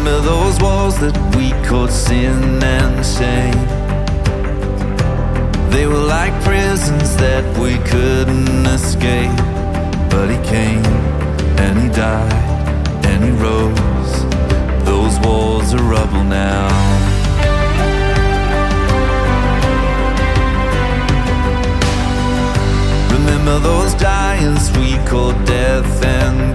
Remember those walls that we called sin and shame? They were like prisons that we couldn't escape. But he came, and he died, and he rose. Those walls are rubble now. Remember those giants we called death and